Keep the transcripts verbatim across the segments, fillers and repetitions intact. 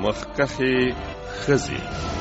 مخکښې ښځې.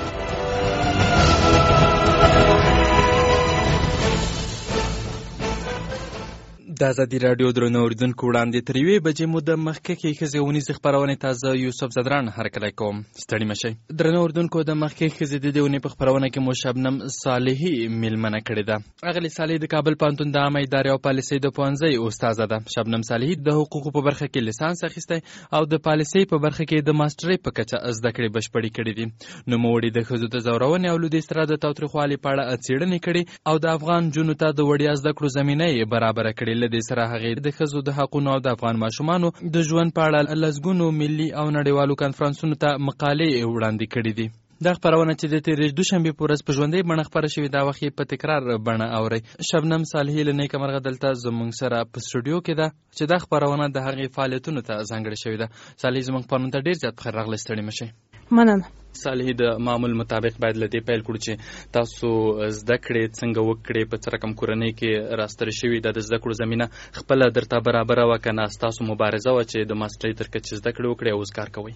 د ازادي راډیو درنو اوریدونکو وړاندې تر یوې بجې مو د مخکښې ښځې اونیزې خپرونې ته زه یوسف زدران هرکلی کوم. ستړي مه شئ. درنو اوریدونکو د مخکښې ښځې د دې اونۍ په خپرونه کې مو شبنم صالحي میلمنه کړې ده. اغلې صالحي د کابل پوهنتون د عامه ادارې او پالیسۍ د پوهنځۍ استاده ده. شبنم صالحي د حقوقو په برخه کې لیسانس اخیستی او د پالیسۍ په برخه کې د ماسټرۍ په کچه زده کړې بشپړې کړې دي. نوموړي د ښځو د ځورونې او لودي سره د تاوتریخوالي په اړه څېړنې کړې او د افغان نجونو ته د وړیا زده کړو زمینه یې برابره کړې. له دې سره هغې د ښځو د حقونو او د افغان ماشومانو د ژوند په اړه لسګونو ملي او نړیوالو کنفرانسونو ته مقالې وړاندې کړې دي. دا خپرونه چې د تېرې دوشنبې په ورځ په ژوندۍ بڼه خپره شوې دا وخت په تکرار بڼه اورئ. شبنم صالحي له نیکه مرغه دلته زموږ سره په سټوډیو کې ده چې دا خپرونه د هغې فعالیتونو ته ځانګړې شوې ده. صالحي زموږ خپرونې ته ډېر زیات بخیر راغلی. ستړي مه شئ. مننه. صالحي د معمول مطابق باید له دې پیل کړو چې تاسو زده کړې څنګه وکړې، په څه رقم کورنۍ کې راسترې شوي ده، د زده کړو زمینه خپله درته برابره وه که نه ستاسو مبارزه وه چې د ماسټرۍ تر کچې زده کړې وکړې او اوس کار کوئ؟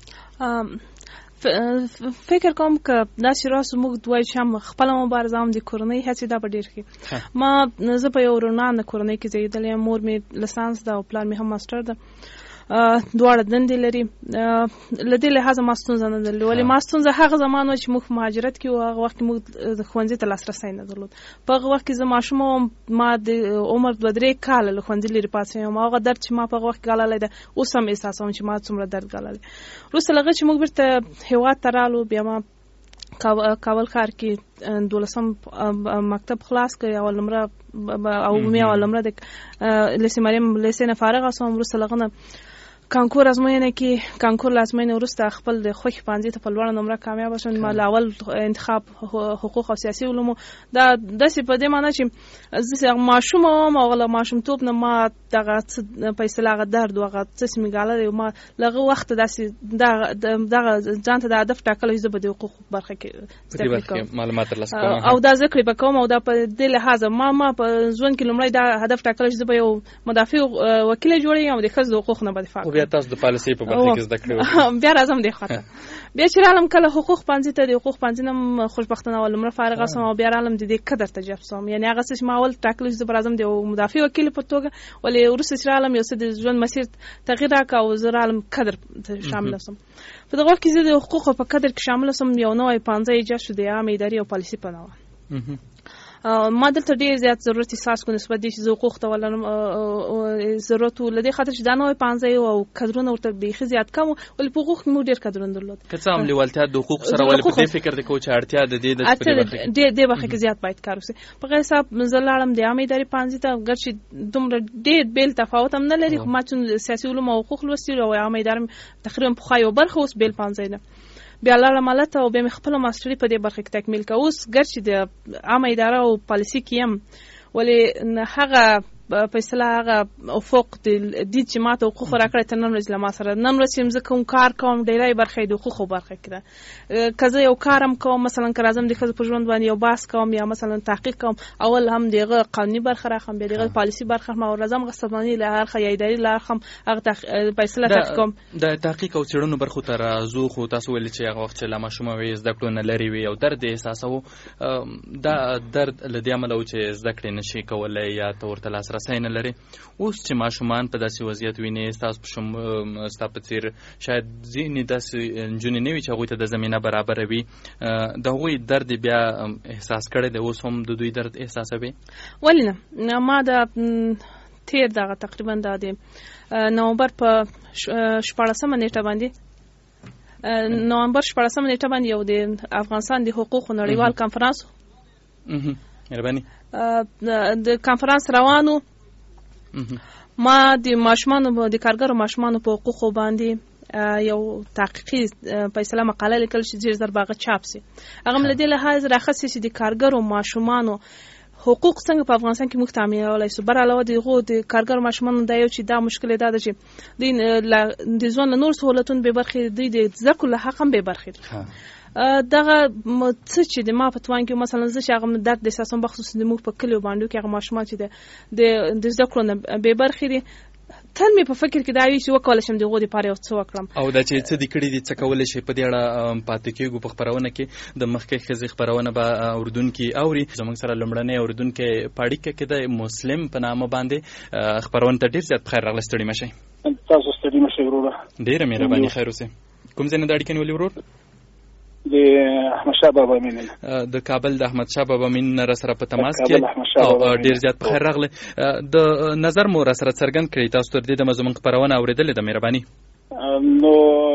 فکر کوم که داسې راسو موږ دوی چې هم خپله مبارزه هم د کورنۍ هڅې دا به ډېر ښې. ما زه په یو رونانه کورنۍ کې زیږېدلې یم. مور مې لیسانس ده او پلار مې هم ماسټر ده. دواړه دندې لري. له دې لحاظه ما ستونزه نه درلوده. ولې ما ستونزه هغه زمان وه چې موږ په مهاجرت کې وو. هغه وخت کې موږ د ښوونځي ته لاسرسی نه درلود. په هغه وخت کې زه ماشومه وم. ما د عمر دوه درې کاله له ښوونځي لرې پاتې یم. هغه درد چې ما په هغه وخت کې ګاللی ده اوس هم احساسوم چې ما څومره درد ګاللی. وروسته له هغه چې موږ بیرته هېواد ته رالو بیا ما کابل ښار کې دولسم مکتب خلاص کړ. اول نمره او عمومي اول نمره د لیسې مریم لیسې نه فارغه شوم. وروسته له هغه نه کانکور ازموینه کې کانکور له ازموینې وروسته خپل د خوښې پوهنځي ته په لوړه نمره کامیابه شوم. ما له اول انتخاب حقوق او سیاسي علومو. دا داسې په دې معنی چې زه ماشومه وم او له ماشومتوب نه ما دغه په اصطلاح هغه درد و هغه څه چې مې ګاللی ما له هغه وخته داسې دغه ځان ته د هدف ټاکلی چې زه به د حقوقو برخه کې زده کړې کوم او دا زده کړې به کوم. او دا په دې لحاظه ما ما په ژوند کې لومړی دا هدف ټاکلی چې زه به یو مدافع وکیله جوړه یم او د ښځو د حقوقو نه به دفاع کوم. بیا تاسو د پالیسۍ په برخه کې زده کړې وکړې. بیا راځم دې خواته. بیا چې رالم کله حقوق پوهنځي ته د حقوق پوهنځي نه خوشبختانه اول نمره فارغه شوم او بیا رالم د دې قدر ته جذب شوم. یعنې هغه څه چې ما اول ټاکلی چې زه به راځم د مدافع وکیل په توګه. ولې وروسته چې رالم یو څه د ژوند مسیر تغییر راکړه او زه رالم قدر ته شامله شوم. په دغه وخت کې زه د حقوقو په قدر کې شامله شوم. یو نوی پوهنځی ایجاد شو د عامې ادارې او پالیسۍ په نامه. ما دلته ډېر زیات ضرورت احساس کړو نسبت دې چې زه حقوق ته ولرم ضرورت و. له دې خاطر چې دا نوی پوهنځی و او قدرونه ورته بیخي زیات کم و. ولې په حقوق کې موږ ډېر قدرونه درلود. که څه هم لیوالتیا د حقوق سره ولې په دې فکر دی کوو چې اړتیا د دې د دې برخه کې زیات باید کار وشي. په غیر حساب زه لاړم د عامې ادارې پوهنځي ته. ګرچې دومره ډېر بیل تفاوت هم نه لري خو ما چون سیاسي علوم او حقوق لوستي او عامې ادارې تقریبا پخوا یو برخه اوس بیل پوهنځی ده. بیا لاړم هلته او بیا مې خپله ماسټري په دې برخه کې تکمیل کړه. اوس ګرچې د عامه اداره او پالیسي کې یم ولې هغه په اصطلاح هغه افق د دې چې ما ته حقوق راکړی تر نن ورځې له ما سره نن ورځ چې زه کوم کار کوم ډېری برخه یې د حقوقو برخه کې ده. که زه یو کار هم کوم مثلا که راځم د ښځو په ژوند باندې یو بحث کوم یا مثلا تحقیق کوم اول هم د هغه قانوني برخه راخلم بیا د هغه پالیسي برخه راخلم او راځم هغه سازماني له اړخه یا اداري له اړخه هم هغه په اصطلاح تحقیق کوم. د تحقیق او څېړنو برخو ته راځو. خو تاسو ویلي چې هغه وخت چې لا ماشومه وې زده کړو نه لرې وې او درد یې احساسوو. دا درد له دې امله و چې زده کړې نه شي کولی یا ته ورته لاسرسی نه لرې. اوس چې ماشومان په داسې وضعیت ویني ستاسو په شم ستا په څېر شاید ځینې داسې نجونې نه وي چې هغوی ته د زمینه برابره وي. د هغوی درد بیا احساس کړی دی اوس هم د دوی درد احساسوي؟ ولې نه. ما د تېر دغه تقریبا د نومبر په شپاړسمه نیټه باندې نومبر شپاړسمه نیټه باندې یو د افغانستان د حقوقو نړیوال کنفرانس مهرباني د کنفرانس روانو. ما د ماشومانو د کارګرو ماشومانو په حقوقو باندې یو تحقیقي په اصطلاح مقاله لیکل چې ډېر زر به هغه چاپ سي. هغه م له دې لحاظ راخیستې چې د کارګرو ماشومانو حقوق څنګه په افغانستان کې موږ تامینولی سو. بر علاوه د هغو د کارګرو ماشومانو دا یو چې دا مشکل یې دا ده چې دوی د ژوند له نور سهولتونو بې برخې دوی د زده کړو له حق هم بې برخې دي. دغه څه چې د ما په توان کې مثلا زه چې هغه درد د احساسوم بخصوص د موږ په کلیو باندې کې هغه ماشومان چې د د زده کړو نه بې برخې دي تل مې په فکر کې دا وي چې وکولی شم د هغو دپاره یو څه وکړم. او دا چې څه دې کړي دي څه کولی شي په دې اړه پاتې کېږو په خپرونه کې د مخکې ښځې خپرونه به اردونکي اوري. زموږ سره لومړنی اورېدونکی په اړیکه کې دی مسلم په نامه باندې. خپرونه ته ډېر زیات په خیر راغلی. ستړي مه شئ. تاسو ستړي مه شئ وروره. ډېره مهرباني. خیر اوسئ. کوم ځای نه د اړیکې نیولې ورور؟ د احمدشاه بابا مین. د کابل د احمدشاه بابا مین را سره په تماس کې او ډېر زیات په خیر راغلی. د نظر مو را سره څرګند کړئ. تاسو تر دې دمه زموږ خپرونه اورېدلې ده. مهرباني. نو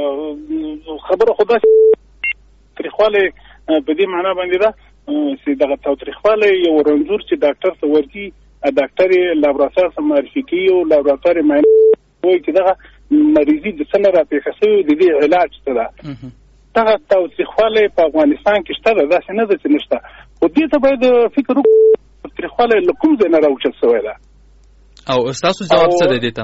خبره خو داسې تاریخوالی په دې معنا باندې ده چې دغه تاوتریخوالی یو رنځور چې ډاکټر ته ورځي، ډاکټر یې لابراتوار ته معرفي کوي او لابراتوار یې معاینه کوي چې دغه مریضي د څه نه راپېښه شوې، د دې علاج څه ده. دغه تاوتریخوالی په افغانستان کې شته ده، داسې نه ده چې نشته. خو دې ته باید فکر وکړو تاوتریخوالی له کوم ځای نه راوچت شوی ده. او ستاسو جواب څه دی دې ته؟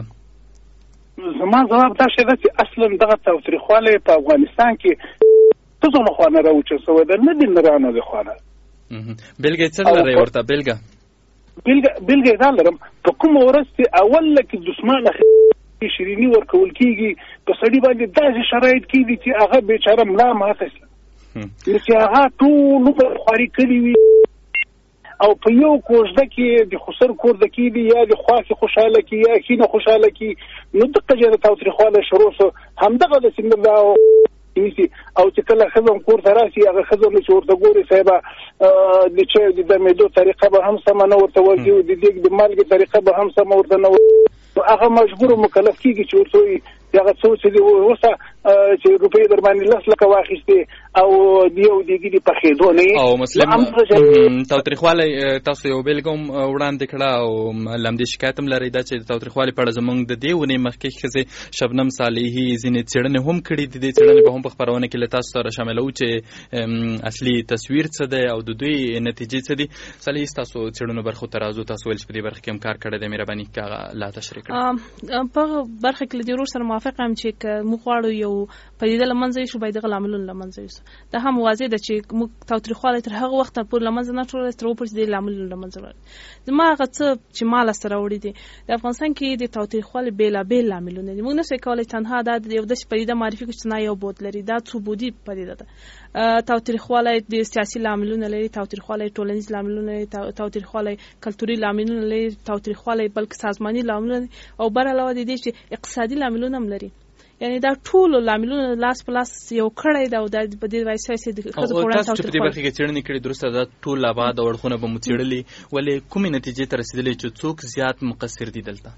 زما ځواب دا شی ده چې اصلا دغه تاوتریخوالی په افغانستان کې څه له خوا نه راوچت شوی ده، نه د نرانو د خوا نه. بېلګه یې څه لرئ ورته؟ بېلګه بېلګه یې دا لرم، په کومه ورځ چې اوله کې دسماله شیریني ورکول کېږي په سړي باندې داسې شرایط کېږي چې هغه بېچاره ملا ماته شي، نو چې هغه ټول عمر خواري کړي وي او په یو کوژده کې د خسر کورده کېږي یا د خوا کې خوشحاله کړي یا ښي نه خوشحاله کړي، نو دغه ځای د تاوتریخوالی شروع شو. همدغه د سیمه دا نیسي او چې کله ښځه هم کور ته راشي هغه ښځه نه چې ورته ګوري صاحبه د چای د دمېدو طریقه به هم سمه نه ورته ورځي او د دیګ د مالګې طریقه به هم سمه ورته نه ورځي، هغه مجبور مکلف کېږي چې ورته وایي چې هغه څه چې دي اوسه چې روپۍ در باندې لس لکه واخیستې او د یو دیګي د پخېدو نه یې. او مسلم تاوتریخوالی تاسو یو بېلګه هم وړاندې کړه او له همدې شکایت هم لرئ دا چې د تاوتریخوالي په اړه زموږ د دې ونې مخکې ښځې شبنم صالحي ځینې څېړنې هم کړي دي. دې څېړنې به هم په خپرونه کې له تاسو سره شاملوو چې اصلي تصویر څه دی او د دوی نتیجې څه دي. صالحي ستاسو څېړنو برخو ته راځو. تاسو ویل چې په دې برخه کې هم کار کړی دی. مهرباني که هغه لا تشریح کړئ. په برخه کې له دې ورور سره موافق یم چې که موږ غواړو یو پدیده له منځه یوسو باید دغه لاملونه له منځه یوسو. دا هم واضح ده چې موږ تاوتریخوالی تر هغه وخته پورې له منځه نه وړلی تر هغو پورې چې دې لاملونه له منځه وړل. زما هغه څه چې ما لاسته راوړي دي د افغانستان کې د تاوتریخوالي بېلابېل لاملونه دي. موږ نشو کولی تنها دا یو داسې پدیده معرفي کړو چې نه یو بود لري. دا څو بودي پدیده ده. تاوتریخوالی د سیاسي لاملونه لري، تاوتریخوالی ټولنیز لاملونه لري، تاوتریخوالی کلتوري لاملونه لري، تاوتریخوالی بلکې سازماني لاملونه لري او بر علاوه د دې چې اقتصادي لاملونه هم لري. یعنی دا ټول لاملونه لاس په لاس یو کړی دا او د دې وایسه چې د ښځو په وړاندې تاسو چې په دې برخه کې څېړنې کړې درسته دا ټول ابعاد او اړخونه به مو څېړلي، ولې کومې نتیجې ته رسېدلې چې څوک زیات مقصر دي دلته؟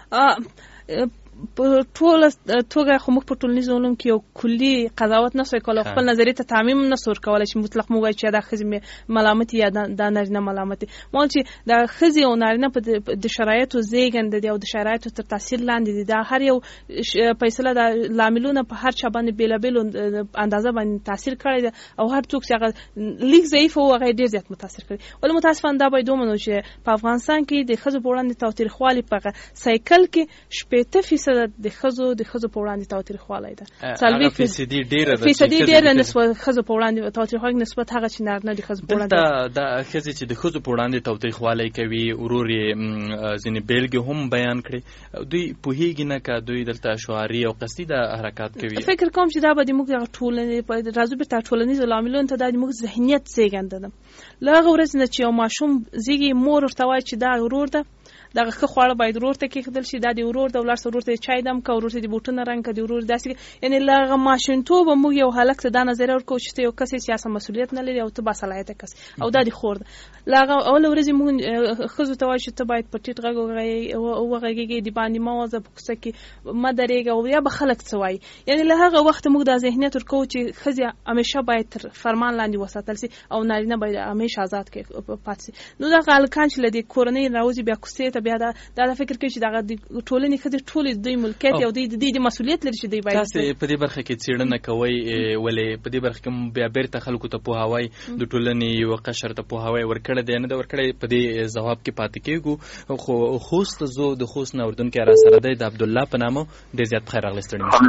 په ټوله توګه خو موږ په ټولنیزو علومو کې یو کلي قضاوت نه سوی کولی، خپل نظریې ته تعمیم نه سو ورکولی چې مطلق موږ وایو چې دا ښځې ملامت یا دا نارینه ملامت دي. ما چې دا ښځې او نارینه په د شرایطو زېږنده دي او د شرایطو تر تاثیر لاندې دي. دا هر یو فیصله د لاملونه په هر چا باندې بېلابېلو اندازه باندې تاثیر کړی دی او هر څوک چې هغه لږ ضعیف و هغه یې ډېر زیات متاثر کړي. ولې متاسفانه دا باید ومنو چې په افغانستان کې د ښځو په وړاندې تاوتریخوالي په سایکل کې شپېته فیصده د ښځو د ښځو په وړاندې تاوتریخوالی ده. څلوېښت فیصدي ډېره ده فیصدي ډېره نسبت ښځو په وړاندې تاوتریخوالی نسبت هغه چې نارینه د ښځو په وړاندې. دلته دا ښځې چې د ښځو په وړاندې تاوتریخوالی کوي ورور یې ځینې بېلګې هم بیان کړې، دوی پوهېږي نه که دوی دلته شعاري او قصدي دا حرکات کوي؟ فکر کوم چې دا به د موږ دغه ټولنې راځو بېرته ټولنیزو لاملونو ته دا د موږ ذهنیت زېږنده ده. له هغه ورځې نه چې یو ماشوم زېږي مور ورته وایي چې دا ورور ده، دغه ښه خواړه باید ورور ته کېښودل شي، دا د ورور د ولاړ سه ورور ته چای دم که، ورور ته د بوټونه رنګ که، د ورور داسې. یعنې له هغه ماشومتوبه موږ یو هلک ته دا نظریه ورکوو چې ته یو کس یې چې اصلا مسؤلیت نه لري او ته باصلاحیته کس او دا د خور ده. له هغه اوله ورځې موږ ښځو ته وایو چې ته باید په ټیټ غږ وغږېږې، د باندې مه وځه، په کوڅه کې مه درېږه او یا به خلک څه وایي. یعنې له هغه وخته موږ دا ذهنیت ورکوو چې ښځې همیشه باید تر فرمان لاندې وساتل شي او نارینه باید همیشه آزاد پاتې شي. نو دغه هلکان چې له دې کورنۍ راوځي بیا کوڅې ته بیا دا فکر کوي چې دغه د ټولنې ښځې ټولې دوی ملکیت او دوی د دې مسؤلیت لري چې دوی باید. تاسې په دې برخه کې څېړنه کوئ، ولې په دې برخه کې بیا بېرته خلکو ته پوهاوی د ټولنې یوه قشر ته پوهاوی ورکړی دی نه ده ورکړی؟ په دې ځواب کې پاتې کېږو. خو خوست زو د خوست نه اردونکی را سره دی د عبدالله په نامه. ډېر زیات بخیر راغلی. ستړي مه شئ.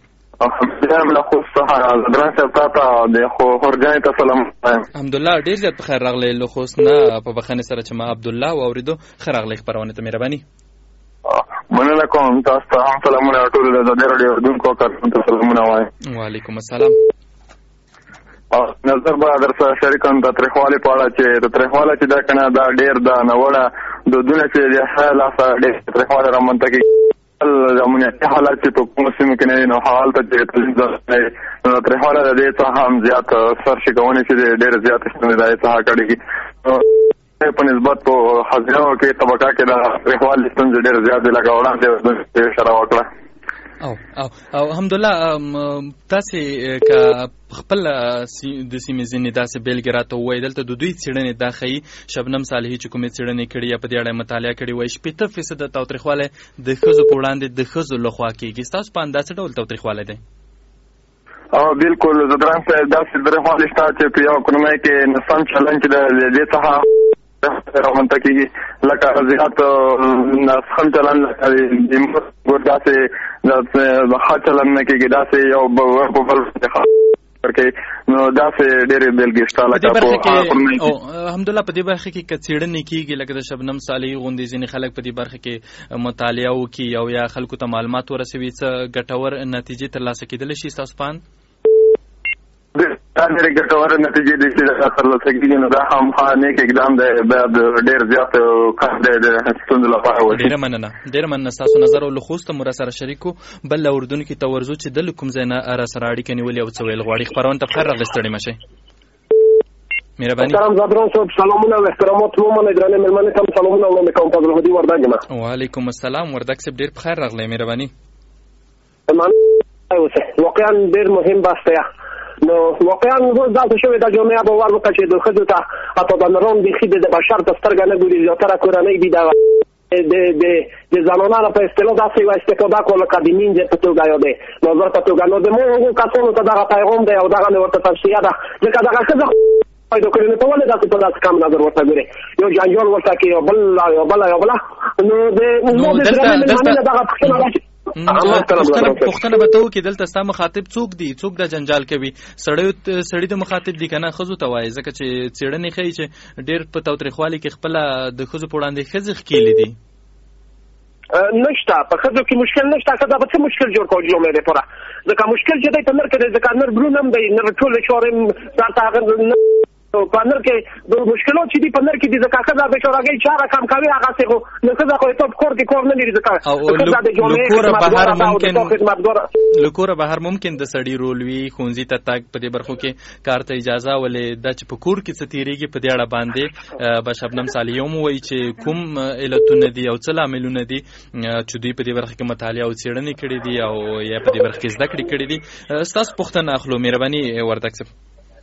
الحمدلله ډېر زیات بخیر راغلی له خوست نه. په بخښنې سره چې ما عبدالله واورېدو. ښه راغلی خپرونې ته. مهرباني. مننه کوم تاسو ته هم سلامونه ټول د ازادي راډیو اورېدونکو کارکونکو سلامونه وایم. وعلیکم السلام. نظر به در سره شریکم د تاریخوالي په اړه چې د تاریخواله چې دا کنه دا ډېر د نوړه دودونه چې د حاله سره ډېر تاریخواله رامنځته کېږي د امنیتي حالات چې په کومو سیمو کې نه نو حال ته چې نو تاریخواله د دې څخه هم زیات سرشګونې چې ډېر زیات استعمال څخه کړي په نسبت په حاضرو کې طبقه کې د تاریخوالي ستونزې ډېر زیات دي لکه وړاندې اشاره وکړه. او او او الحمدلله تاسې که خپل د سیمې ځینې داسې بېلګې راته ووایي دلته د دوی څېړنې دا ښیي شبنم صالحي چې کومې څېړنې کړي یا په دې اړه مطالعه کړې وایي شپېته فیصده تاوتریخوالی د ښځو په وړاندې د ښځو لخوا کېږي. ستاسو په اندازه ډول تاوتریخوالی دی؟ او بالکل زدران صاحب داسې تاوتریخوالی شته چې په یو کورنۍ کې نسم چلن چې د دې څخه رامنځته کېږي لکه زیات نسخم چلن لکه ګور داسې د ښه چلن نه کېږي داسې یو په بل ورکوي نو داسې ډېرې بېلګې شته لکه الحمدلله په دې برخه کې که څېړنې کېږي لکه د شبنم صالحي غوندې ځینې خلک په دې برخه کې مطالعه وکړي او یا خلکو ته معلومات ورسوي څه ګټور نتیجې ترلاسه کېدلی شي ستاسو په اند؟ دا ډېرې ګټورې نتیجې دي چې ترلاسه کېږي نو دا هم نیک اقدام دی باید ډېر زیات کار دی د ستونزو لپاره وشي. ډېره مننه ډېره مننه ستاسو نظر او له خوسته مو راسره شریک کړو. بل له اردوونکي ته ورځو چې د له کوم ځای نه راسره اړیکه نیولې او څه ویل غواړي. خپرونه ته بخیر راغلئ ستړي مه شئ. مهرباني. سلام زادران صاحب سلامونه او احترامات ومنئ درنې مېلمنې ته سلامونه وړاندې کوم. فضل الهدي وردګ یم. وعلیکم السلام وردګ صاحب ډېر بخیر راغلی. مهرباني. واقعا ډېر مهم بحث دی. نو واقعا داسې شوې ده جامعه باور وکړه چې د ښځو ته حتی د نران بیخي د بشر په سترګه نه ګوري. زیاتره کورنۍ دي د د زنانانو په اصطلاح داسې یوه استفاده کړو لکه د مینځې په توګه یا د نظر په توګه. نو د مو کسانو ته دغه پیغام دی او دغه مې ورته توصیه ده ځکه دغه ښځه پیدا کړي نو ته ولې داسې په داسې کم نظر ورته ګورې یو جنجال ورته کې یو بل یو بله یو بله نو د دغه پوښتنه پوښتنه به ته وکړي دلته ستا مخاطب څوک دي څوک دا جنجال کوي؟ سړی سړي د مخاطب دي که نه ښځو ته وایي ځکه چې څېړنې ښیي چې ډېر په تاوتریخوالي کې خپله د ښځو په وړاندې ښځې ښکېلې دي. نشته په ښځو کې مشکل نشته. ښځه به څه مشکل جوړ کړو جمعې دپاره ځکه مشکل چې دی په نر کې دی ځکه نر برون هم دی نر ټولې چارې سر ته هغه په نر کې د مشکلات چې دي په نر کې دي ځکه ښځه بېچارهګۍ چاره کم کوي هغسې خو نو ښځه خو ته په کور کې کور نه لري ځکه ښځه د جمعې خدمتګاره ده او د تا خدمتګاره له کوره بهر ممکن د سړي رول وي ښوونځي ته تګ په دې برخو کې کار ته اجازه ولې دا چې په کور کې څه تېرېږي په دې اړه باندې به شبنم صالحي هم ووایي چې کوم علتونه دي او څه لاملونه دي چې دوی په دې برخه کې مطالعه او څېړنې کړې دي او یا په دې برخه کې زده کړې کړې دي. ستاسو پوښتنه اخلو. مهرباني وردګ صاحب.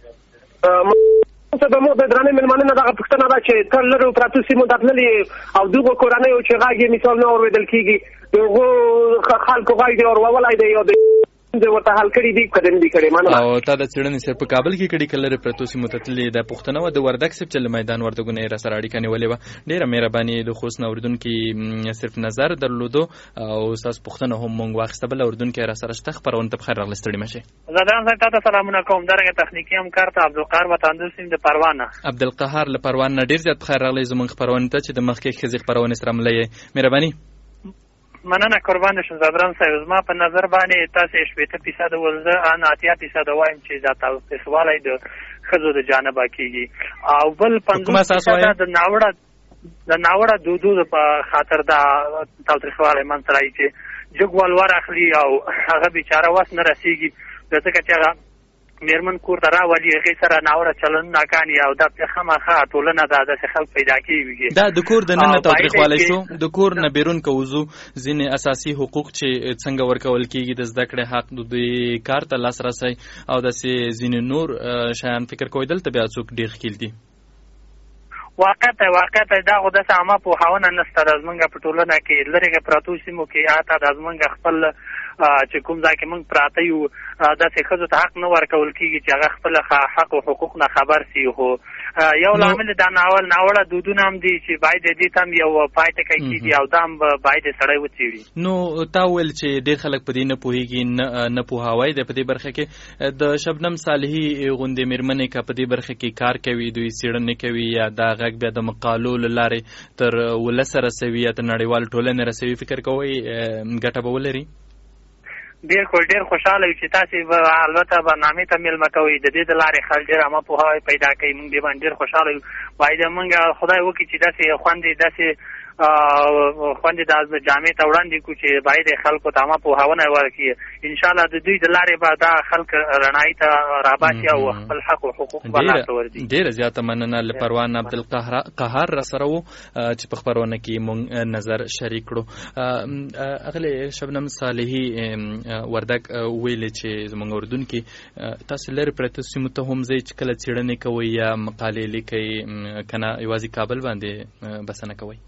څه به مو د درنې مېلمنې نه دغه پوښتنه ده چې تر لرو پرتو سیمو ته تللي او دغو کورنیو چې غږ یې مثال نه اورېدل کېږي د هغو خلکو غږ دې اورولی دی یا د ورته حل کړي دي که نه دي کړي. مننه. او تا د څېړنې صرف په کابل کې کړي که لرې پرتو سیمو ته تللي دا پوښتنه وه د وردګ صاحب چې له میدان وردګونه یې راسره اړیکه نیولې وه. ډېره مهرباني د خوست نه اورېدونکي صرف نظر درلودو او ستاسو پوښتنه هم مونږ واخیسته. بل اورېدونکی راسره شته. خپرونه ته بخیر راغلی. ستړي مه شئ. زادران صاحب تا ته سلامونه کوم. دارنګه تخنیکي همکار ته عبدالقهار وطندل سیم د پروان نه. عبدالقهار له پروان نه ډېر زیات بخیر راغلی زموږ خپرونې ته چې د مخکې ښځې خپرونې سره مله یې. مهرباني. مننه قربان شم زادران صاحب. زما په نظر باندې تاسې شپېته فیصده ول زه ان اتیا فیصده وایم چې دا تاوتریخوالی د ښځو د جانبه کېږي او بل پنځوس فیصده د ناوړه د ناوړه دودونو په خاطر دا تاوتریخوالی منځته راځي چې جګ ولور اخلي او هغه بیچاره وس نه رسېږي ځکه چې هغه مېرمن کور ته راولي هغې سره ناوړه چلنونه کاڼي او دا خامخا ټولنه ده داسې خلک پیدا کېږي. دا د کور د ننه تاوتریخوالی شو. د کور نه بیرون که وځو ځینې اساسي حقوق چې څنګه ورکول کېږي د زده کړې حق د دوی کار ته لاسرسی او داسې ځینې نور شیان فکر کوئ دلته بیا څوک ډېر ښکیل دي. واقعیت واقعیت دا خو داسې عامه پوهاونه نشته د زمونږ په ټولنه کې لرې پرتو سیمو کې حتی د زمونږ خپل چې کوم ځای کې موږ پراته یو داسې ښځو ته حق نه ورکول کېږي چې هغه خپل حق او حقوق نه خبر سي. خو یو لامل دا ناول ناوړه دودونه هم دي چې باید دې ته هم یو پای ټکی کېږي او دا هم باید سړی وڅېړي. نو تا وویل چې ډېر خلک په دې نه پوهېږي نه پوهاوی دی په دې برخه کې. د شبنم صالحي غوندې مېرمنې که په دې برخه کې کار کوي دوی څېړنې کوي یا دا غږ بیا د مقالو له لارې تر ولسه رسوي یا تر نړیوال ټولنې رسوي، فکر کوئ ګټه به ولري؟ ډېر خو ډېر خوشحاله یو چې تاسې البته برنامې ته مېلمه کوئ، د دې د لارې خلک ډېر عامه پوهاوی پیدا کوي. موږ دې باندې ډېر خوشحاله یو. باید موږ خدای وکړي چې داسې خوندې داسې خوندې د جامع ته وړاندې کړو چې باید خلکو ته عامه پوهاونه ورکړي. انشاءالله د دوی د لارې به دا خلک رڼایي ته راباسي او خپل حق او حقوق به لاسته ورځي. ډېره زیاته مننه له پروان عبدالقهار را سره وو چې په خپرونه کې موږ نظر شریک کړو. اغلې شبنم صالحي وردک ویلې چې زموږ اردن کې تاسو لرې پرته سیمو ته هم ځئ چې کله څېړنې کوئ یا مقالې لیکئ که نه یوازې کابل باندې بسنه کوئ؟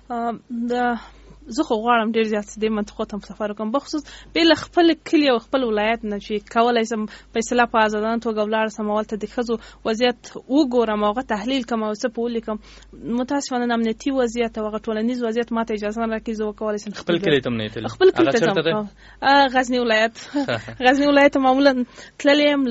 زه خو غواړم ډېر زیات دې منطقو ته سفر وکړم، بخصوص بې له خپل کلي او خپل ولایت نه چې کولی شم په اصطلاح په ازادانه توګه ولاړ سم هلته د ښځو وضعیت وګورم او هغه تحلیل کړم او څه په ولیکم. متاسفانه امنیتي وضعیت او هغه ټولنیز وضعیت ما ته اجازه نه راکوي زه وکولی شم خپل کلي ته هم نه تللی. خپل کلي ته ځم. غزني ولایت غزني ولایت ته معمولا تللی یم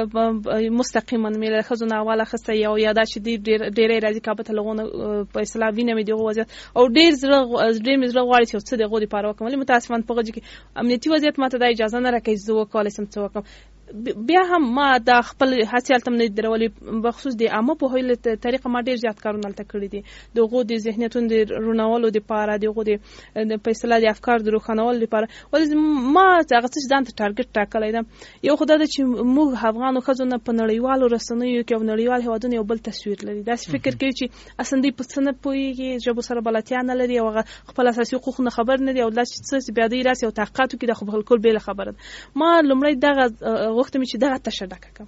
مستقیما مې له ښځو نه اول اخیستی یو یا دا چې دوی ډېری راځي کابل ته له هغو نه په اصطلاح وینم یې د هغو وضعیت او ډېر زړه ډېر مې زړه غواړي چې څه د هغو دپاره وکړم، ولې متاسفانه په هغه کې امنیتي وضعیت ما ته دا اجازه نه راکوي زه وکولی شم څه وکړم. بیا هم ما دا خپل هڅې هلته هم نه دي درولې، بخصوص د عامه پوهاوي له طریقه ما ډېر زیات کارونه هلته کړي دي د هغو د ذهنیتونو د رونولو دپاره د هغو د په اصطلاح د افکارو د روښانولو دپاره. ولې ما هغه څه چې ځان ته ټارګټ ټاکلی ده یو خو دا ده چې موږ افغانو ښځو نه په نړیوالو رسنیو کې او نړیوال هېوادونو یو بل تصویر لري. داسې فکر کوي چې اصلا دوی په څه نه پوهېږي، ژبو سره بلدتیا نه لري او هغه خپل اساسي حقوق نه خبر نه دي او دا چې څه بیا دوی راسي او تحقیقات وکړي دا خو بالکل بېله خبره ده. ما لومړی دغه غوښتم چې دغه تشه ډکه کړم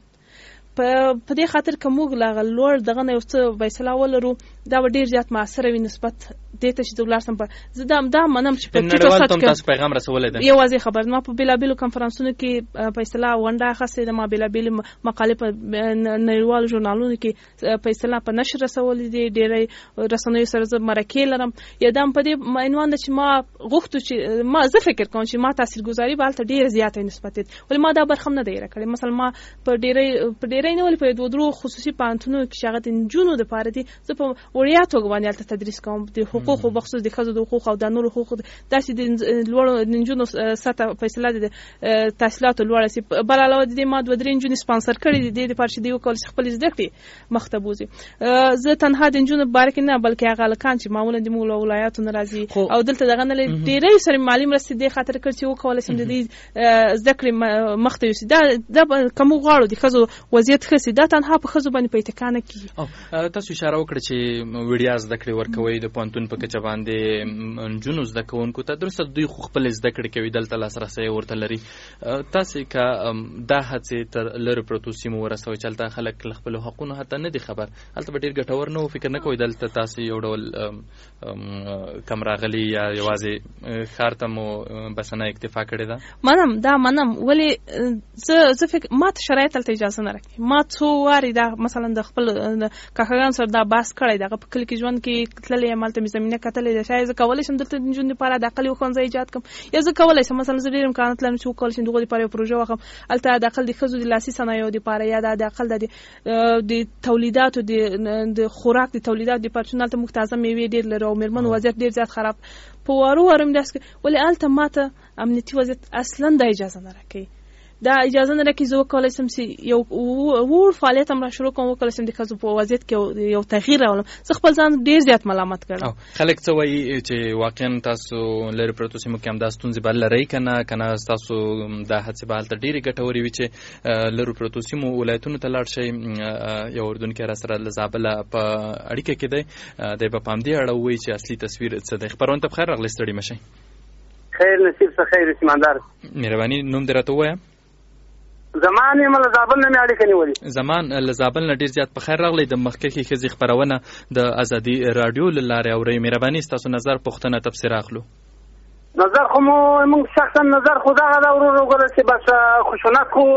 په دې خاطر که موږ له هغه لوړ دغه نه یو څه فیصله ولرو دا به ډېر زیات مؤثره وي نسبت دې ته چې زه ولاړ سم. زه دا دا منم چې په ټیټو سطح کې تاسو پیغام رسولی دی. یو واضح خبر ما په بېلابېلو کنفرانسونو کې په اصطلاح ونډه اخیستې ده، ما بېلابېلې مقالې په نړیوالو ژورنالونو کې په اصطلاح په نشر رسولې دي، ډېری رسنیو سره زه مرکې لرم. یا دا هم په دې عنوان ده چې ما غوښتو چې ما زه فکر کوم چې ما تاثیرګذاري به هلته ډېره زیاته نسبت وي، ولې ما دا برخه هم نه ده هېره کړې. مثلا ما په ډېری په ډېری نه ولې په دوه درو خصوصي پوهنتونونو کې چې هغه د نجونو دپاره دي زه په وړیا توګه باندې هلته تدریس کوم د حقوقو بخصوص د ښځو د حقوقو او د نورو حقوقو داسې د لوړو د نجونو سطح په اصطلاح د تحصیلاتو لوړه سي. بل علاوه د دې ما دوه درې نجونې سپانسر کړي دي دې دپاره چې دوی وکولی شي خپلې زده کړې مخ ته بوځي. زه تنها د نجونو په باره کې نه بلکې هغه هلکان چې معمولا د موږ له ولایاتو نه راځي او دلته دغه نه لري ډېری سره مالي مرستې دې خاطر کړي چې وکولی شم د دې زده کړې مخ ته یوسي. دا دا که موږ غواړو د ښځو وضعیت ښه سي دا تنها په ښځو باندې په اتکا نه کېږي. تاسو اشاره وکړه چې وړیا زده کړې ورکوئ د پوهنتون په کچه باندې نجونو زده کوونکو ته، درسته دوی خو خپلې زده کړې کوي دلته لاسرسی ورته لري. تاسې که دا هڅې تر لرې پرتو سیمو ورسوئ چې هلته خلک له خپلو حقونو حتی نه دي خبر، هلته به ډېر ګټور نه و. فکر نه کوئ دلته تاسې یو ډول کم راغلي یا یوازې ښار ته مو بسنه اکتفا کړې ده؟ منم دا منم، ولې زه زه فکر ما ته شرایط هلته اجازه نه راکوي. ما څو وارې دا مثلا د خپل کاکاګانو سره دا بحث کړی دی، هغه په کلي کې ژوند کې تللی یم، هلته مې زمینه کتلې ده. شاید زه کولی شم دلته د نجونو دپاره د اقل یو ښوونځی ایجاد کړم، یا زه کولی شم مثلا زه ډېر امکانات لرم چې وکولی شم د هغو دپاره یو پروژه وکړم هلته د اقل د ښځو د لاسي صنایعو دپاره یا د اقل د تولیداتو د خوراک د تولیداتو دپاره چې هلته موږ تازه میوې ډېر لرو او مېرمنو وضعیت ډېر زیات خراب په وارو وارو مې داسې کړي. ولې هلته ما ته امنیتي وضعیت اصلا دا اجازه نه راکوي. دا اجازه نه راکوي زه وکولی شم چې یو وړ فعالیت هم را شروع کوم، وکولی شم د ښځو په وضعیت کې یو تغییر راولم. زه خپل ځان ډېر زیات ملامت کړم. خلک څه وایي چې واقعا تاسو لرې پرتو سیمو کې همدا ستونزې به لرئ که نه که نه ستاسو دا هڅې به هلته ډېرې ګټورې وي چې لرې پرتو سیمو ولایتونو ته لاړ شئ. یو اردونکی را سره له زابله په اړیکه کې دی، دی به په همدې اړه ووایي چې اصلي تصویر څه دی. خپرونه ته بخیر راغلی، ستړي مه شئ. خیر نصیب څه خیر سیماندار. مهرباني نوم دې راته ووایه. زمان یم له زابل نه مې اړیکه نیولې. زمان له زابل نه ډېر زیات په خیر راغلی. د مخکښې ښځې خپرونه د ازادي راډیو له لارې اورئ. مهرباني ستاسو نظر پوښتنه تبصره اخلو. نظر خو مو موږ شخصا نظر خو دغه دا ورور وګوره چې بس خشونت خو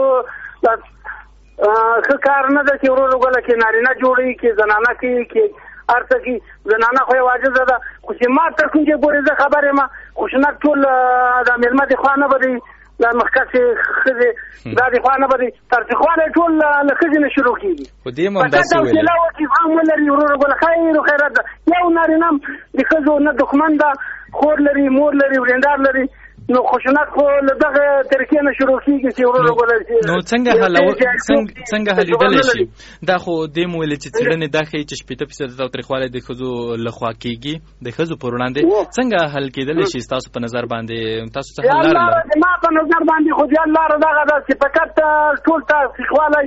ښه کار نه ده چې ورور وګوره کې نارینه جوړوي کې زنانه کوي کې هر څه کې زنانه خو یو عاجزه ده خو چې ما تر کوم چې ګورې زه خبر یم خشونت ټول د مېلمه د خوا نه به دی دا مخکښې ښځې دا د خوا نه به دی ترجیحوالی ټول له ښځې نه شروع کېږي فقط حوصله وکړي زغم ولري ورور وګوره خیر و خیرات ده یو نارینه هم د ښځو نه دښمن ده خور لري مور لري ورېندار لري نو خشونت خو له دغه طریقې نه شروع کېږي چې ورور وګوره نو څنګه څنګه حلېدلی شي دا خو دې مو ویلې چې څېړنې دا ښیي چې شپېته فیصده تاوتریخوالی د ښځو لخوا کېږي د ښځو پر وړاندې څنګه حل کېدلی شي ستاسو په نظر باندې تاسو څه حل لاره لرئ زما په نظر باندې خو بیا لاره دغه ده چې فقط ټول تاوتریخوالی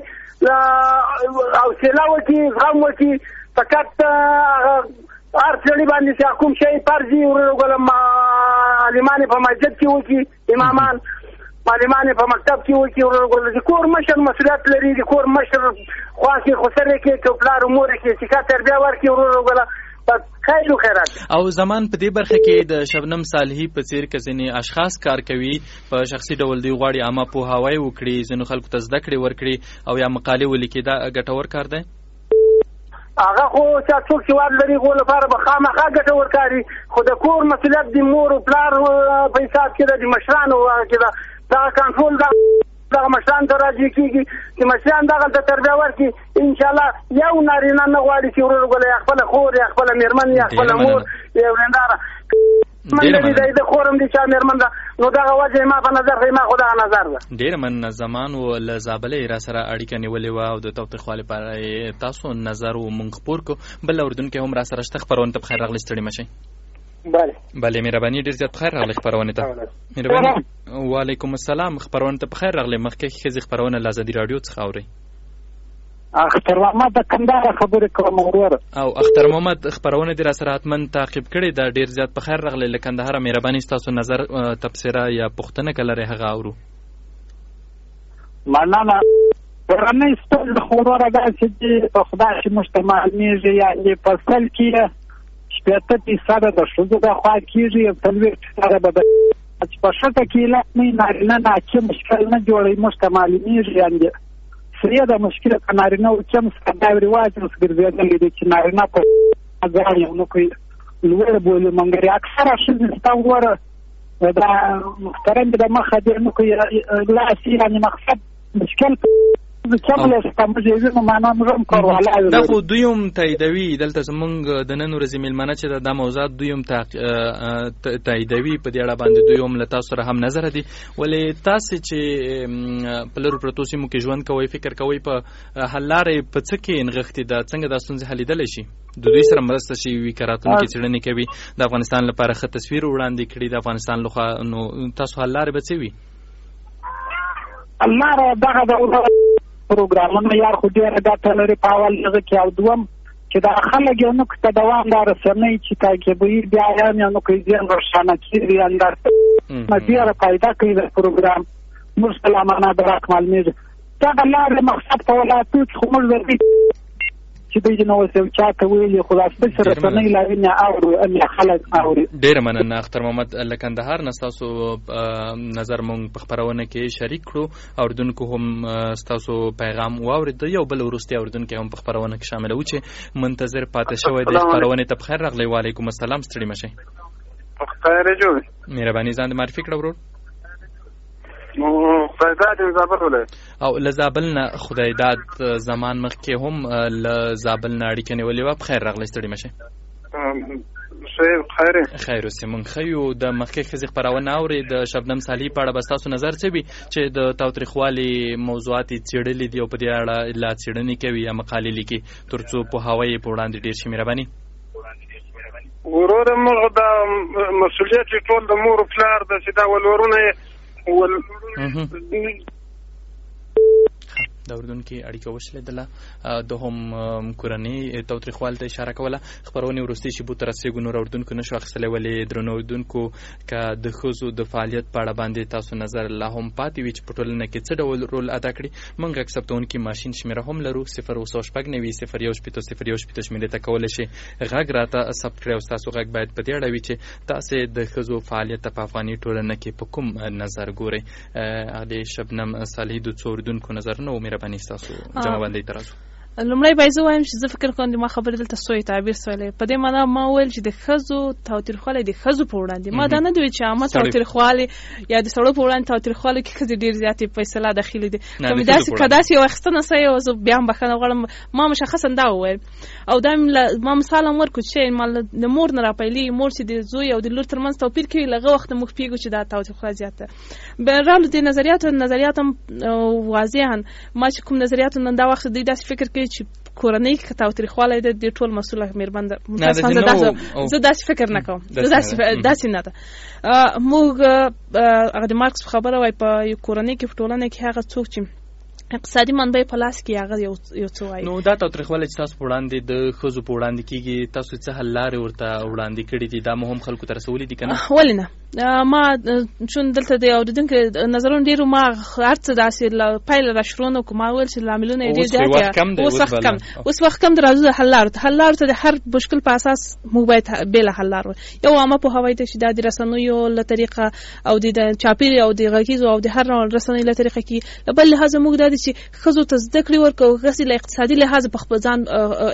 حوصله وکړي زغم وکړي فقط هر سړي باندې چې کوم شی فرض وي ورور وګوره معلمان په مسجد کې وکړي امامان معلمان په مکتب کې وکړي ورور وګوره چې کور مشر مسؤلیت لري د کور مشر خوا کې خسرې کې که پلار مور کې چې کا تربیه ورکړي ورور وګوره خیر و خیرات او زمان په دې برخه کې د شبنم صالحي په څیر که ځینې اشخاص کار کوي په شخصي ډول دوی غواړي عامه پوهاوی وکړي ځینو خلکو ته زده کړې ورکړي او یا مقالې ولیکي دا ګټور کار دی هغه خو چې څوک چې واد لري غو لپاره به خامخا ګټور کاري خو د کور مسؤلیت د مور او پلار په حساب کې د مشرانو کې دا دا کنټرول دا دغه مشران ته راځي کېږي چې مشران دغه ته تربیه ورکړي انشاءالله یو نارینه نه غواړي چې ورور وګوره یا خپله خور یا خپله مېرمن یا خپله مور یا ورېنداره من دی د خورم دي چا مېرمن ده نو دغه وجه ما په نظر ما خو دغه نظر ده ډېره مننه زمان و له زابلې را سره اړیکه نیولې وه او د تاوتریخوالي په اړه تاسو نظر و مونږ خپور کړو بل اردونکي هم را سره شته خپرونې ته بخیر راغلئ ستړي مه شئ بله بله مهرباني ډېر زیات بخیر راغلئ خپرونې ته مهرباني وعلیکم السلام خپرونې ته بخیر راغلئ مخکې ښځې خپرونه له ازادي راډیو څخه اورئ اختر محمد د کندهار خبرې کوم ورور او اختر محمد خبرونه دې را سره حتمن تعقیب کړې دا ډیر زیات په خیر راغلی له کندهار مهرباني ستاسو نظر تبصره یا پوښتنه کله هغه اورو مننه ورنه ستاسو خبره ده چې په خدای چې مجتمع میږي یعنی په فصل کې شپږ فیصد د ښځو د خوا کېږي او څلوېښت فیصده به چې په شته کې لا نه نارینه نه چې مشکل نه جوړوي مجتمع میږي یعنی سریه د مشکل په نارینه او کم څخه دا رواج اوس ګرځېدلی دی چې نارینه په ځان یو نو کوي لوړ بولي منګري اکثره ښځې ستا وګوره دا محترم د مخه دی نو کوي لا یعنې مقصد مشکل دا خو دوی هم تاییدوي دلته زمونږ د نن ورځې میلمانه چې دا موضوعات دوی هم تاییدوي په دې اړه باندې دوی هم له تاسو سره هم نظره دي ولې تاسې چې په لرو پرتو سیمو کې ژوند کوئ فکر کوئ په حل لارې په څه کې نغښتې ده څنګه دا ستونزې حلیدلی شي د دوی سره مرسته شوي وي که راتلونکي څېړنې کوي د افغانستان لپاره ښه تصویر وړاندې کړي د افغانستان لخوا نو تاسو حل لارې به څه وي حل لاره دغه ډول پروګرامونه یار خو ډېره ګټه لري په اول هغه کې او دوم چې دا خلک یو نو ته دوامدار رسنۍ چې تعقیبوي بیا یې نو کوي ځین روښانه کېږي اندر ډېره فایده کوي د پروګرام موږ سلامانه درک معلومېږي دغه لارې مقصد په ولایتو کې خو موږ ورځي چې دوی نو څه چاته ویلي خو تاسو سره رسنۍ لري نه اورو ان خلک اوري ډېر مننه اختر محمد له کندهار نه تاسو نظر مونږ په خبرونه کې شریک کړو اوردونکو هم تاسو پیغام واورید یو بل ورسته اوردونکو هم په خبرونه کې شامل و چې منتظر پاتې شوی د خبرونه ته بخیر راغلی وعلیکم السلام ستړي مشه خیر جوړ مهرباني ځان معرفي کړو ورور نو فیضات زابل ولې او لزابل نه خدای داد زمان مخکې هم لزابل نه اړیکه نیولې و بخیر راغلی ستړي مشه خیر خیر خیر اوسې مونږ خیو د مخکې ښځې خپرونه اورې د شبنم صالحي په اړه به ستاسو نظر څه وي چې د تاوتریخوالي موضوعات یې څېړلي دي او په دې اړه لا څېړنې کوي یا مقالې لیکي تر څو پوهاوی یې په وړاندې ډېر شي مهرباني وروره موږ د مسؤلیت ټول د مور پلار د چې دا ولورونه ول د اردوونکي اړیکه وشلېدله، د هم کورنۍ تاوتریخوالي ته اشاره کوله. خپرونې وروستي شیبو ته رسېږو، نور اردوونکو نشو اخیستلی. ولې درنو اردوونکو که د ښځو د فعالیت په اړه باندې تاسو نظر لا هم پاتې وي چې په ټولنه کې څه ډول رول ادا کړي، موږ غږ ثبتونکي ماشین شمېره هم لرو، صفر اوه سوه شپږ نوي صفر یو شپېته صفر یو شپېته شمېرې ته کولی شئ غږ راته ثبت کړئ، او ستاسو غږ باید په دې اړه وي چې تاسې د ښځو فعالیت ته په افغاني ټولنه کې په کوم نظر ګورئ. اغلې شبنم صالحي د څو اردوونکو نظرونه و مهرباني ستاسو جمع بندۍ ته راځو. لومړی باید زه وایم چې زه فکر کوم د ما خبرې دلته سوی تعبیر سولی، په دې معنا ما وویل چې د ښځو تاوتریخوالی د ښځو په وړاندې، ما دا نه دی ویل چې عامه تاوتریخوالی یا د سړو په وړاندې تاوتریخوالی کې ښځې ډېر زیاتې فیصله داخلي دي. که مې داسې که داسې یو اخیستنه سوی او زه بیا هم بښنه غواړم، ما مشخصا دا وویل او دا ما مثال هم ورکړو چې ما د مور نه راپیلېږي، مور چې د زوی او د لور ترمنځ توپیر کوي، له هغه وخته موږ پوهېږو چې دا تاوتریخوالی زیات ده. بهرحال د نظریاتو نظریات هم واضحا ما چې کوم نظریات نن دا وخت دوی داسې فکر کوي چې کورنۍ کې تاوتریخوالی ده د ټول مسؤله مېرمن ده. زه داسې فکر نه کوم، داسې نه ده. موږ هغه د مارکس خبره وایي په کورنۍ کې په ټولنه کې هغه څوک چې اقتصادي منبع په لاس کې هغه یو یو څه وایي. نو دا تاوتریخوالی چې تاسو په وړاندې د ښځو په وړاندې کېږي، تاسو څه حل لارې ورته وړاندې کړي دي؟ دا مو هم خلکو ته رسولي دي که نه؟ ولې نه، ما چون دلته د اورېدونکو نظرونه ډېر ما هر څه داسې پیل را شروع نه کړو، ما ویل چې لاملونه یې ډېر زیات دي، اوس وخت کم اوس وخت کم د راځو د حل لارو ته حل لارو ته د هر مشکل په اساس موږ باید بېله حل لار یو عامه پوهاوی ته چې دا د رسنیو له طریقه او د چاپېري او د غږیزو او د هر ډول رسنیو له طریقه کې له بل لحاظه موږ دا چې ښځو ته زده کړې ورکړو، هغسې له اقتصادي لحاظه په خپل ځان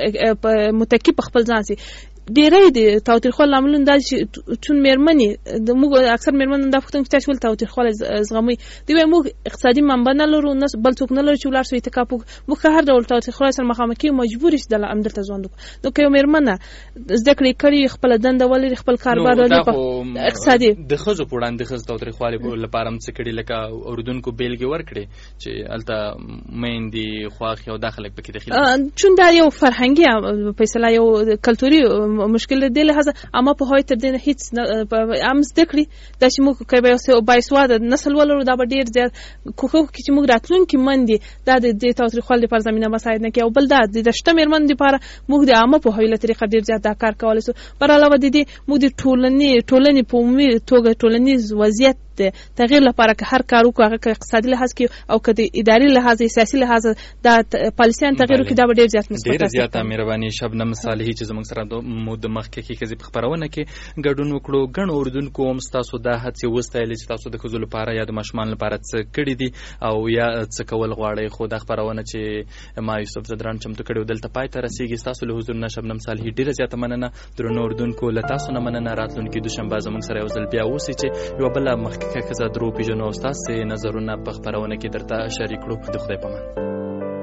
متکي په خپل ځان سي. ډېری د تاوتریخوالي لاملونه دا چې چون مېرمنې موږ اکثر مېرمنې دا پوښتنه کوي تاسې ولې تاوتریخوالی زغمئ؟ دوی وایي موږ اقتصادي منبع نه لرو، نه بل څوک نه لرو چې ولاړ سو اعتکاف وکړو، موږ که هر ډول تاوتریخوالي سره مخامخ کېږو مجبور یو چې همدلته ژوند وکړو. نو که یو مېرمنه زده کړې کړي، خپله دنده ولري، خپل کاروبار ولري، اقتصادي د ښځو په وړاندې د ښځو تاوتریخوالي لپاره هم څه کړي، لکه اورېدونکو بېلګې ورکړې چې هلته میندې خواښې او دا خلک پکې دخیل دي. چون دا یو فرهنګي فیصله، یو کلتوري مشکل دی، لهذا اما په هوی تر دې نه هیڅ هم زده کړي دا چې موږ که باسواده نسل ولرو، دا به ډېر زیات کوښښ وکړي چې موږ راتلونکي مندې دا د دې تاوتریخوالي لپاره زمینه مساعد نه کړي. او بل دا د شته مېرمنو لپاره موږ د عامه پوهاوي له طریقه ډېر زیات دا کار کولی سو. بر علاوه د دې موږ د ټولنې ټولنې په عمومي توګه ټولنیز وضعیت د تغییر لپاره که هر کار وکړو، هغه که اقتصادي لحاظ کې او که د اداري لحاظ سیاسي لحاظ دا پالیسیان تغییر وکړي، دا به ډېر زیات مثبت ډېره زیاته مهرباني شبنم صالحي چې زموږ سره مو د مخکې ښځې په خپرونه کې ګډون وکړو. ګڼو اردوونکو هم ستاسو دا هڅې وستایلې چې تاسو د ښځو لپاره یا د ماشومانو لپاره څه کړي دي او یا څه کول غواړئ. خو دا خپرونه چې ما یوسف زدران چمتو کړې دلته پای ته رسېږي. ستاسو له حضور نه شبنم صالحي ډېره زیاته مننه. درنو اردوونکو له تاسو نه مننه. راتلونکي دوشنبه زموږ سره یو ځل بیا اوسئ چې یوه بله مخکښه ښځه درو پېژنو او ستاسې نظرونه په خپرونه کې درته شریک کړو. د خدای په امان.